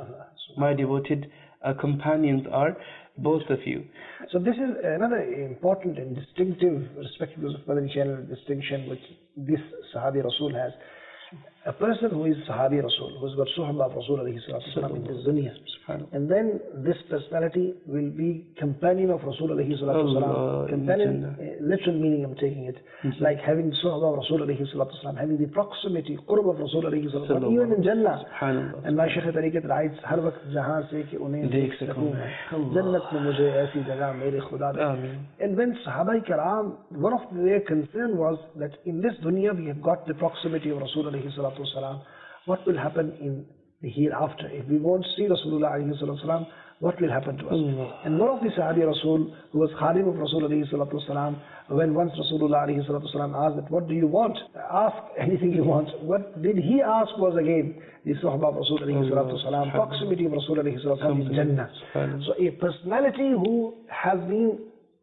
My devoted companions are both of you. So this is another important and distinctive, respective of Madani channel distinction which this Sahabi Rasul has. A person who is Sahabi Rasul, who's got Suhbah of Rasul alayhi salatu wasalam in this dunya, and then this personality will be companion of Rasul alayhi salatu wasalam. Companion, literal meaning I'm taking it, like having Suhbah of Rasul alayhi salatu wasalam, having the proximity, qurb of Rasul alayhi salatu wasalam, even in Jannah. And my Shaykh Tariqat writes, har waqt jahan se ki unhe dekh sakun, Jannat mein mujhe aisi jagah mere khuda de. And when Sahaba Karam, one of their concern was that in this dunya we have got the proximity of Rasul alayhi salatu wasalam. What will happen in the hereafter? If we won't see Rasulullah alayhi salatu wasalam, what will happen to us? And one of the Sahabi Rasul, who was Khadim of Rasul alayhi salatu wasalam, when once Rasulullah alayhi salatu wasalam asked that, what do you want? Ask anything you want. What did he ask was again the Suhbah of Rasul alayhi salatu wasalam, proximity of Rasul alayhi salatu wasalam in Jannah. So a personality who has been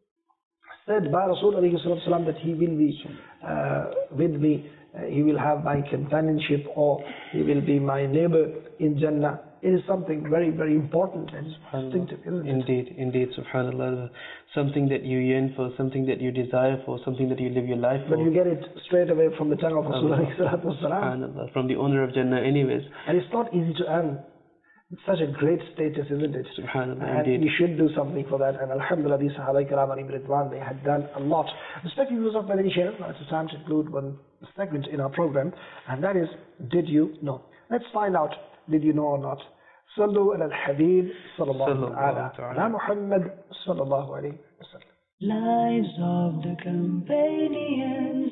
said by Rasul alayhi salatu wasalam that he will be with me, he will have my companionship, or he will be my neighbor in Jannah. It is something very, very important and distinctive, isn't it? Indeed, subhanallah. Something that you yearn for, something that you desire for, something that you live your life for. But you get it straight away from the tongue of Rasulullah sallallahu alaihi wasallam. Subhanallah, from the owner of Jannah anyways. And it's not easy to earn such a great status, isn't it? Subhanallah, and indeed. we should do something for that. And alhamdulillah, these Sahaba Kiram and Ibn Ridwan, they had done a lot. Respected viewers of Madani Channel, now it's time to include one segment in our program, and that is, did you know? Let's find out, did you know or not? Sallu ala al-Habib sallallahu ala Muhammad sallallahu alayhi wa sallam. Lives of the companions,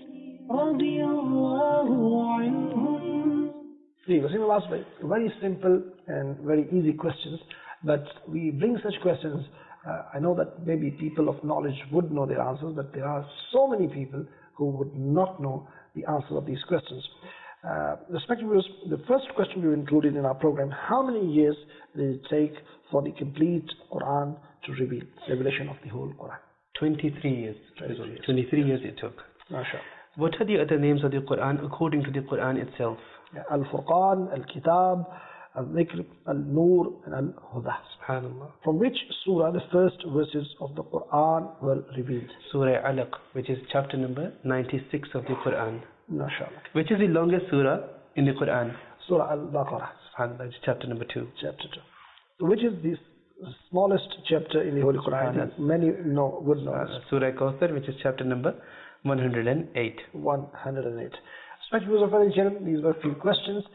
radiyallahu anhum. See, Wasim Abbas bhai, very simple and very easy questions, but we bring such questions. I know that maybe people of knowledge would know their answers, but there are so many people who would not know the answer of these questions. Respected viewers, the first question we included in our program: how many years did it take for the complete Quran to reveal, revelation of the whole Quran? 23 years. 23 years it took. MashaAllah. What are the other names of the Quran according to the Quran itself? Al-Furqan, Al-Kitab, Al-Dhikr, Al-Nur, and Al-Huda. Subhanallah. From which surah the first verses of the Quran were revealed? Surah Alaq, which is chapter number 96 of the Quran. MashaAllah. Which is the longest surah in the Quran? Surah Al-Baqarah. Subhanallah, it's chapter number 2. Chapter 2. Which is the smallest chapter in the Holy Quran? I think many would know this. Surah Kawthar, which is chapter number 108. 108. Respected viewers of Madani Channel, these were a few questions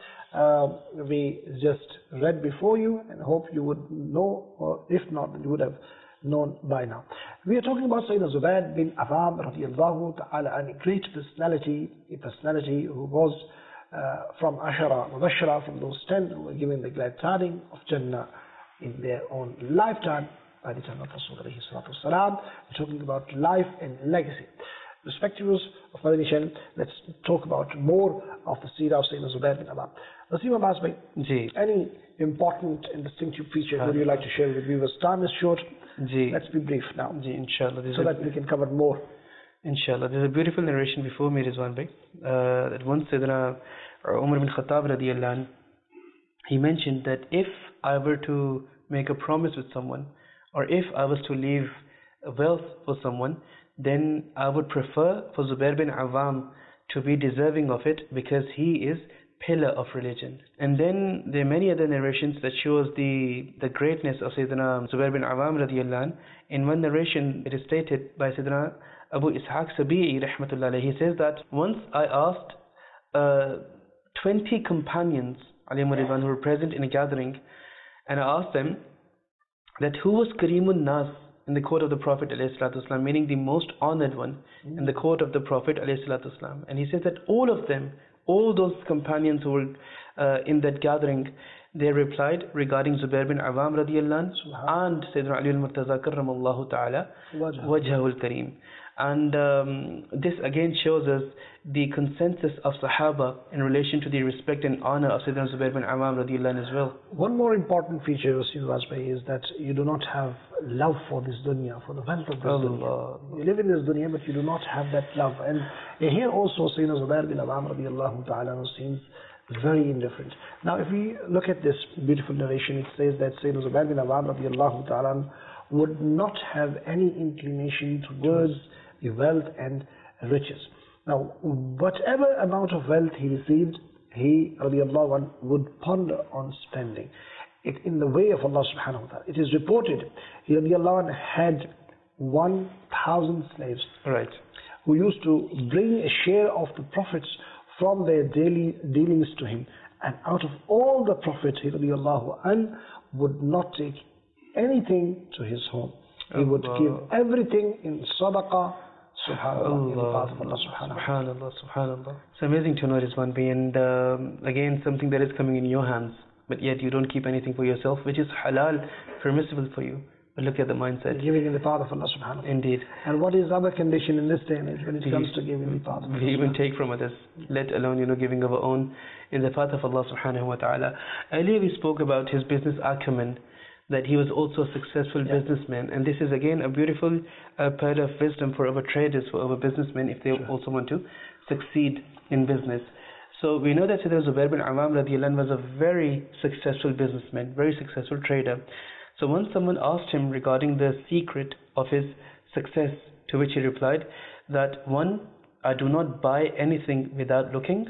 we just read before you, and hope you would know, or if not, you would have known by now. We are talking about Sayyidina Zubair bin Awam radiallahu ta'ala, and a great personality, who was from Ashara Mubashara, from those 10 who were given the glad tidings of Jannah in their own lifetime by the time of Rasul alayhi salatu wasalam. We're talking about life and legacy. Respected viewers of Madani Channel, let's talk about more of the seerah of Sayyidina Zubair bin Awam. Wasim Abbas bhai, any important and distinctive feature would you like to share with viewers? Time is short. Let's be brief now, Inshallah. so that we can cover more. Inshallah. There's a beautiful narration before me, Rizwan Bhai, that once Sayyidina Umar bin Khattab radiallahu anh, he mentioned that if I were to make a promise with someone, or if I was to leave wealth for someone, then I would prefer for Zubair bin Awam to be deserving of it, because he is pillar of religion. And then there are many other narrations that shows the greatness of Sayyidina Zubair bin Awam radiallahu anh. In one narration it is stated by Sayyidina Abu Ishaq Sabi'i rahmatullah alayhi, he says that once I asked 20 companions alayhim ridwan who were present in a gathering, and I asked them that who was Karimun Nas in the court of the Prophet ﷺ, meaning the most honored one in the court of the Prophet ﷺ. And he says that all of them, all those companions who were in that gathering, they replied regarding Zubair bin Awam radiallahu anh and Sayyidina Ali al-Murtaza karramallahu ta'ala wajhahul kareem. And this again shows us the consensus of Sahaba in relation to the respect and honor of Sayyidina Zubair bin Awam radiallahu anh as well. One more important feature of Wajbahai is that you do not have love for this dunya, for the wealth of this dunya. You live in this dunya, but you do not have that love. And here also Sayyidina Zubair bin Awam radiallahu ta'ala seems very indifferent. Now if we look at this beautiful narration, it says that Sayyidina Zubair bin Awam radiallahu ta'ala would not have any inclination towards the wealth and riches. Now, whatever amount of wealth he received, he radiallahu anh, would ponder on spending it in the way of Allah subhanahu wa ta'ala. It is reported he radiallahu anh had 1,000 slaves, right, who used to bring a share of the profits from their daily dealings to him, and out of all the profit he radiallahu anh would not take anything to his home. He would give everything in sadaqah, subhanallah, in the path of Allah subhanahu. Subhanallah. It's amazing to know this one, and again something that is coming in your hands, but yet you don't keep anything for yourself, which is halal, permissible for you. But look at the mindset. Giving in the path of Allah subhanahu. Indeed. And what is our condition in this day and age when it comes to giving in the path of Allah? We even take from others, let alone giving of our own in the path of Allah subhanahu wa ta'ala. Earlier we spoke about his business acumen, that he was also a successful businessman, and this is again a beautiful pearl of wisdom for our traders, for our businessmen, if they also want to succeed in business. So we know that Sayyidina Zubair bin Awam radiallahu anh was a very successful businessman, very successful trader. So once someone asked him regarding the secret of his success, to which he replied that one, I do not buy anything without looking,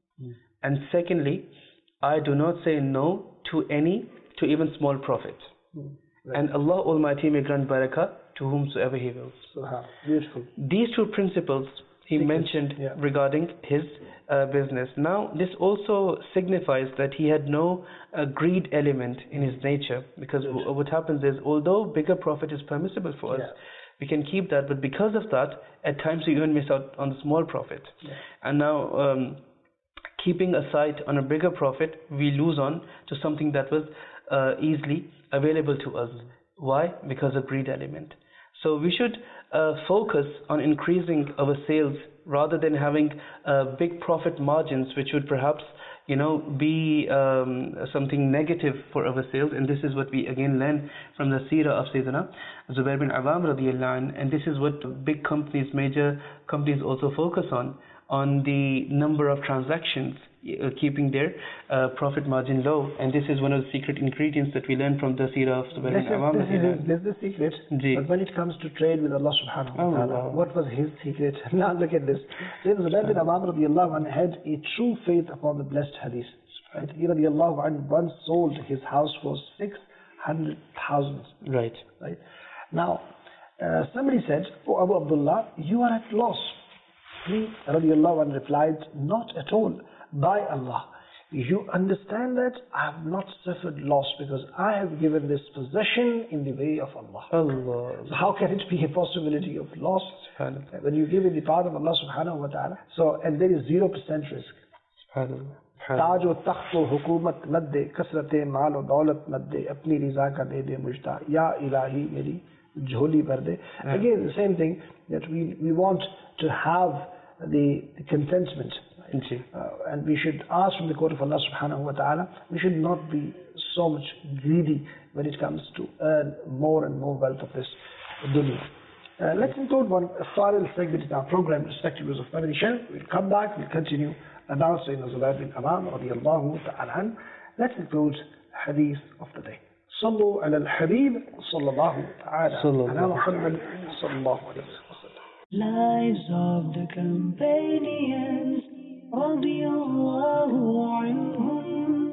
and secondly, I do not say no to even small profit. And Allah Almighty may grant barakah to whomsoever He wills. Beautiful. These two principles he mentioned regarding his business. Now this also signifies that he had no greed element in his nature, because what happens is, although bigger profit is permissible for us, we can keep that, but because of that, at times we even miss out on the small profit. And now keeping a sight on a bigger profit, we lose on to something that was easily available to us. Why? Because of greed element. So we should focus on increasing our sales rather than having big profit margins, which would perhaps be something negative for our sales. And this is what we again learn from the seerah of Sayyidina Zubair bin Awam radiallahu anh, and this is what big companies, major companies also focus on the number of transactions, keeping their profit margin low. And this is one of the secret ingredients that we learn from the seerah of Zubair bin Awam. This is the secret. But when it comes to trade with Allah subhanahu wa ta'ala, what was his secret? Now look at this. Zubair bin Awam radiallahu anh had a true faith upon the blessed hadith. Right? He radiallahu anh once sold his house for 600,000. Right. Now, somebody said, "Oh Abu Abdullah, you are at loss." He radiallahu anh replied, "Not at all. By Allah, you understand that I have not suffered loss, because I have given this possession in the way of Allah." So how can it be a possibility of loss when you give in the path of Allah subhanahu wa ta'ala? So, and there is 0% risk. ताज व तख्त व हुकूमत मत दे, कसरत माल व दौलत मत दे, अपनी रिजा का दे दे मुझता, या इलाही मेरी झोली भर दे. Again, the same thing, that we want to have the contentment, and we should ask from the court of Allah subhanahu wa ta'ala. We should not be so much greedy when it comes to earn more and more wealth of this dunya. Let's include one final segment in our program, respective viewers of Family Channel. We'll come back, we'll continue about Sayyidina Zubair bin Awam radiallahu ta'ala an. Let's include Hadith of the day. صلوا على الحبيب صلى الله تعالى على محمد صلى الله عليه وسلم. Lives of the companions رضي الله عنهم.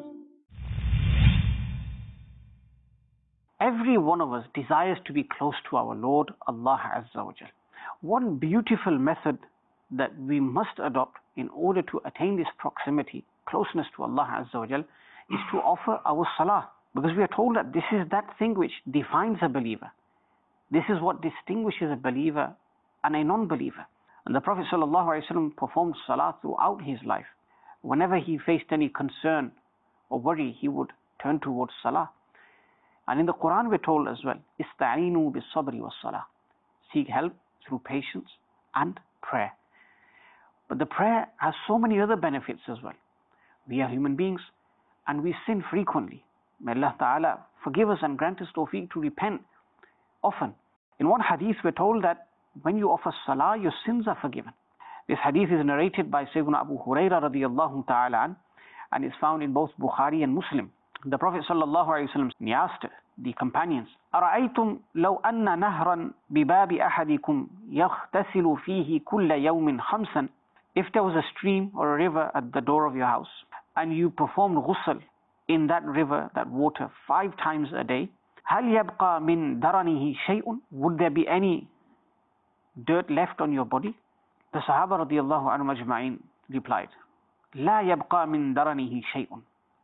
Every one of us desires to be close to our Lord Allah Azza wa Jal. One beautiful method that we must adopt in order to attain this proximity, closeness to Allah Azza wa Jal, is to offer our salah. Because we are told that this is that thing which defines a believer. This is what distinguishes a believer and a non-believer. And the Prophet ﷺ performed salah throughout his life. Whenever he faced any concern or worry, he would turn towards salah. And in the Quran we're told as well, Ista'inu bis-sabri was-salah. Seek help through patience and prayer. But the prayer has so many other benefits as well. We are human beings and we sin frequently. May Allah Ta'ala forgive us and grant us tawfiq to repent often. In one hadith we're told that when you offer salah, your sins are forgiven. This hadith is narrated by Sayyidina Abu Hurairah radiyallahu ta'ala an, and is found in both Bukhari and Muslim. The Prophet sallallahu alayhi wa sallam asked the companions, أَرَأَيْتُمْ لَوْ أَنَّ نَهْرًا بِبَابِ أَحَدِكُمْ يَغْتَسِلُ فِيهِ كُلَّ يَوْمٍ خَمْسًا. If there was a stream or a river at the door of your house, and you performed ghusl in that river, that water, 5 times a day, هَلْ يَبْقَى مِنْ دَرَنِهِ شَيْءٌ. Would there be any dirt left on your body? The Sahaba radiallahu anhum ajma'in replied, لَا يَبْقَى مِنْ دَرَنِهِ شَيْءٌ.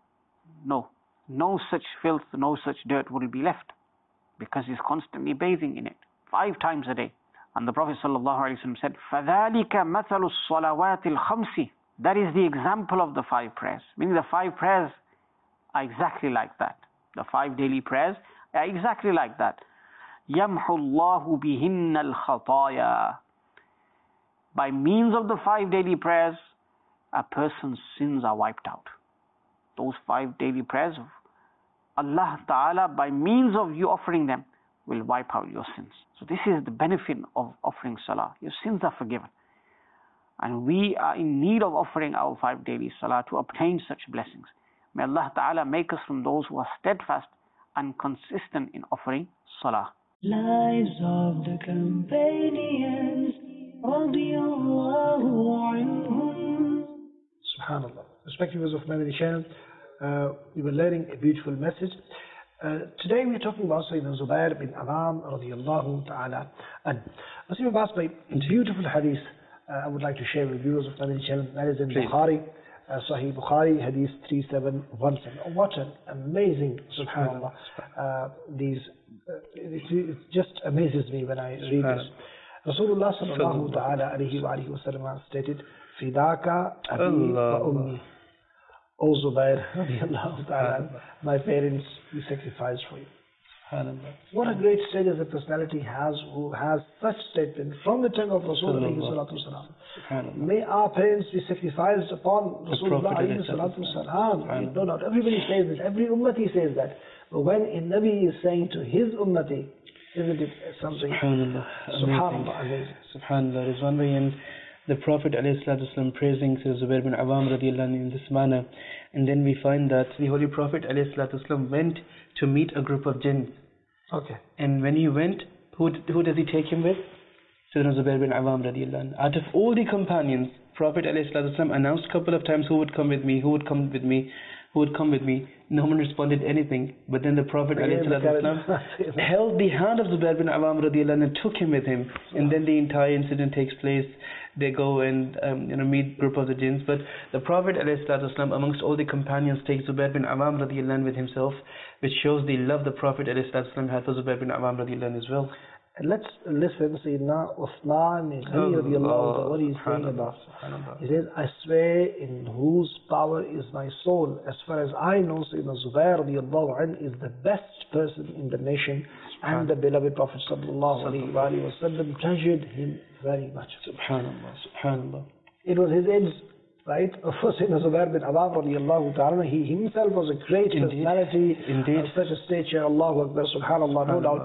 No such filth, no such dirt will be left, because he's constantly bathing in it 5 times a day. And the Prophet ﷺ said, فَذَلِكَ مَثَلُ الصَّلَوَاتِ الْخَمْسِ. That is the example of the 5 prayers. Meaning the 5 prayers are exactly like that. The 5 daily prayers are exactly like that. يَمْحُ اللَّهُ بِهِنَّ الْخَطَايَا. By means of the 5 daily prayers, a person's sins are wiped out. Those 5 daily prayers, Allah Ta'ala, by means of you offering them, will wipe out your sins. So this is the benefit of offering salah. Your sins are forgiven. And we are in need of offering our 5 daily salah to obtain such blessings. May Allah Ta'ala make us from those who are steadfast and consistent in offering salah. Lives of the companions رضي الله عنهم. SubhanAllah. Respected viewers of Family Channel, we were learning a beautiful message. Today we are talking about Sayyidina Zubair bin Awam radiallahu ta'ala. And as you have asked by a beautiful hadith, I would like to share with viewers of Family Channel. That is in Bukhari, Sahih Bukhari, hadith 3717. What an amazing, subhanAllah. It just amazes me when I read this. Rasulullah sallallahu ta'ala alayhi wa alihi wa sallam stated, Fidaka abi wa ummi. O Zubair radiallahu ta'ala, my parents, we sacrifice for you. What a great status a personality has who has such statement from the tongue of Rasulullah sallallahu alaihi wasallam. May our parents be sacrificed upon Rasulullah sallallahu alaihi wasallam. No doubt, everybody says this, every ummati says that. But when a Nabi is saying to his ummati, isn't it something? Subhanallah, amazing. Subhanallah, there's one way in the Prophet ﷺ praising Zubair bin Awam radiallahu anhu in this manner, and then we find that the Holy Prophet ﷺ went to meet a group of jinns. Okay. And when he went, who does he take him with? Sayyidina Zubair bin Awam radiallahu anhu. Out of all the companions, Prophet ﷺ announced a couple of times, who would come with me, who would come with me, who would come with me. No one responded anything. But then the Prophet ﷺ held the hand of Zubair bin Awam radiallahu anhu and took him with him. And then the entire incident takes place. They go and meet a group of the jinns. But the Prophet ﷺ, amongst all the companions, takes Zubair bin Awam radiallahu anhu with himself, which shows the love the Prophet ﷺ had for Zubair bin Awam radiallahu anhu as well. Let's listen to Sayyidina Uthman ibn Ghani radiallahu anhu, what he's saying about. He says, I swear in whose power is my soul. As far as I know, Sayyidina Zubair radiallahu anhu is the best person in the nation, and the beloved Prophet sallallahu alayhi wa sallam treasured him very much. Subhanallah, subhanallah. It was his age, right? Of course, Sayyidina Zubair bin Awam radiallahu ta'ala, he himself was a great personality, of such a stature, Allahu Akbar, subhanallah, no doubt.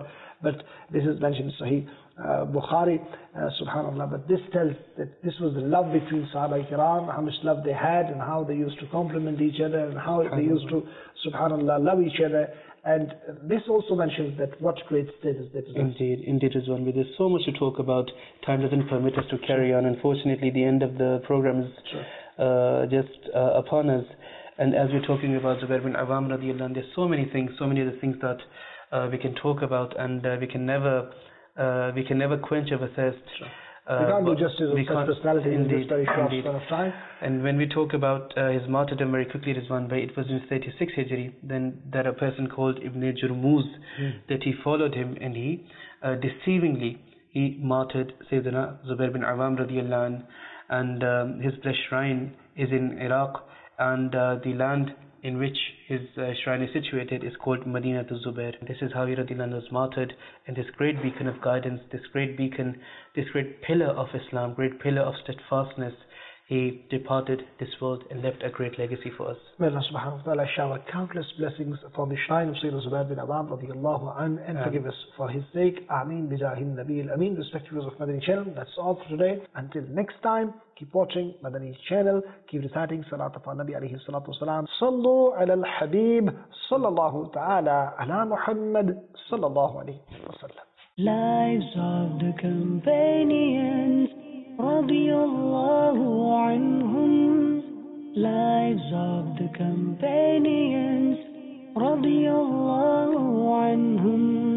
but this is mentioned in Sahih Bukhari, subhanAllah. But this tells that this was the love between Sahaba Kiram, how much love they had, and how they used to complement each other, and how they used to, subhanAllah, love each other. And this also mentions that what great status they possess. Indeed, Rizwan. There's so much to talk about. Time doesn't permit us to carry on. Unfortunately, the end of the program is just upon us. And as we're talking about Zubair bin Awam radiallahu anh, there's so many things, so many other things that we can talk about, and we can never quench our thirst. We can't do justice of such personality in this very short span of time. And when we talk about his martyrdom very quickly, Rizwan Bhai, it was in 36 Hijri, then there a person called Ibn Jurmuz, that he followed him, and he deceivingly he martyred Sayyidina Zubair bin Awam radiallahu anh, and his blessed shrine is in Iraq, and the land in which his shrine is situated is called Madinatul Zubair. This is how he radiallahu anh was martyred, and this great beacon of guidance, this great beacon, this great pillar of Islam, great pillar of steadfastness, he departed this world and left a great legacy for us. May Allah subhanahu wa ta'ala shower countless blessings upon the shrine of Sayyidina Zubair bin Awam radiallahu anh, and forgive us for his sake. Ameen bijahin Nabil Ameen. Respected viewers of Madani channel, that's all for today. Until next time, keep watching Madani channel, keep reciting Salat upon Nabi alayhi salatu wasalam. Sallu ala al-Habib, sallallahu ta'ala ala Muhammad, sallallahu alayhi wa sallam. Lives of the companions, radiyallahu anhum. Lives of the companions, radiyallahu anhum.